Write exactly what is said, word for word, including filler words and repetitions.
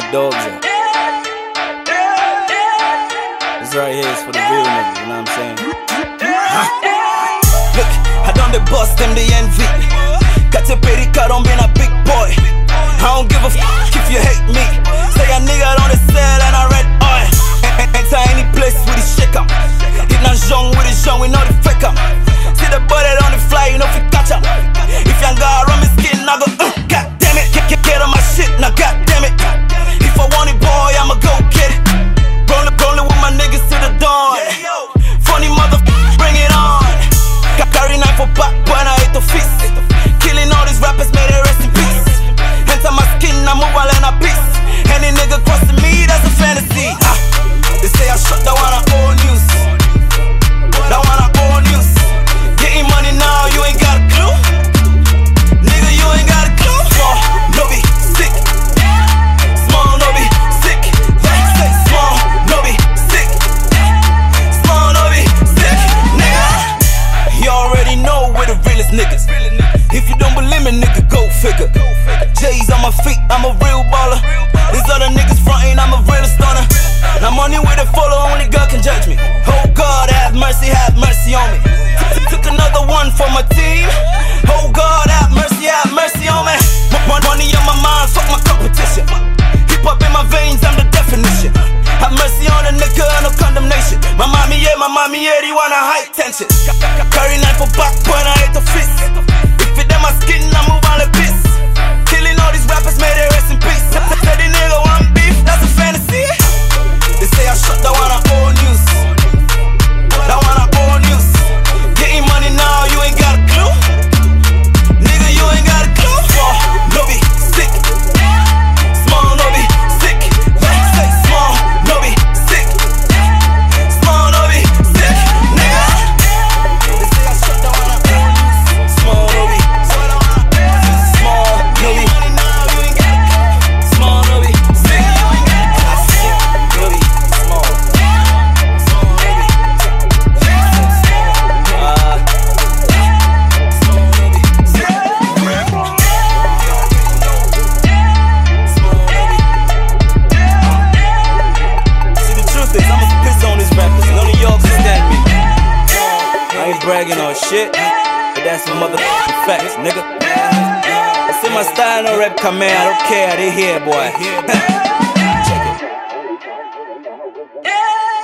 dogs at? This right here is for the real niggas, you know what I'm saying? Look, I done the bust them the envy. Got your perica, don't be a big boy. I don't give a f if you hate me. Say a nigga on the cell and I red oil. Enter any place with the shake em. If not young with the young, we know the fake em. See the bullet on the fly, you know if you catch em. If you ain't got run my skin, I go, uh, god damn it. Get, get, get on my shit, now god damn it. If I want it, boy, I'ma go get it. Rollin', rollin' with my niggas to the dawn. Funny mother, bring it on. Got carry knife for back when I hit the fist. Killing all these rappers, may they rest in peace. Enter my skin, I move all in a piece. Any nigga crossing me, that's a fantasy. Ah, they say I shut that one on old news. That one on old news. Getting money now, you ain't got a clue. Nigga, you ain't got a clue. Small, no be sick. Small, no be sick. Say small, no be sick. Small, no be sick. Nigga, you already know we're the realest niggas. If you don't believe me, nigga, go figure. J's on my feet, I'm a real baller. These other niggas frontin', I'm a real stunner. Now money with a follow, only God can judge me. Oh God, have mercy, have mercy on me. Took another one for my team. Oh God, have mercy, have mercy on me. Money on my mind, fuck my competition. Hip hop in my veins, I'm the definition. Have mercy on a nigga, no condemnation. My mommy, yeah, my mommy, yeah, they want a high tension. Carry knife for back when I hit the fist. If it in my skin, I move all the piss. Killing all these rappers, may they rest in peace. Say the nigga want beef, that's a fantasy. They say I shut that one on old news. That one on old news. Getting money now, you ain't got a clue. Nigga, you ain't got a clue. Small, no be sick. Small, no be sick. Say small, no be sick. Small, no be sick. Nigga, they say I shut that one on old news. Small, no be. Small, no be. Small, no be sick. No be small. Small, no be. Uh, small, no be sick. Small, no be. See, the truth is, I'ma piss on these rappers. None of y'all can stand me. I ain't bragging on shit, but that's some motherfucking facts, nigga. I see my style, no rap come in. I don't care, they here, boy. Check it.